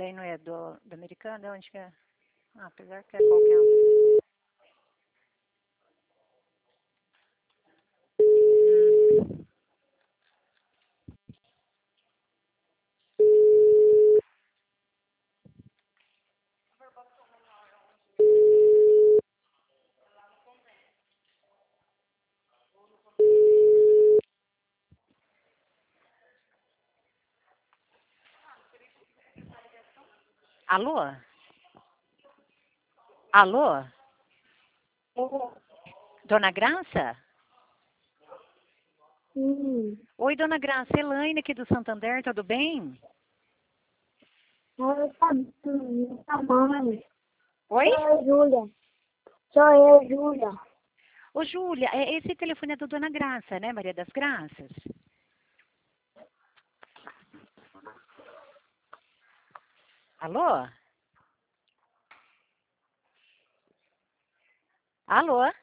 daí não é do americano, é onde que é? Ah, apesar que é qualquer um. Alô? Alô? Dona Graça? Oi, Dona Graça, Elaine aqui do Santander, tudo bem? Mãe. Oi? Sou eu, Júlia. Ô, Júlia, esse telefone é do Dona Graça, né, Maria das Graças? Alô? Alô?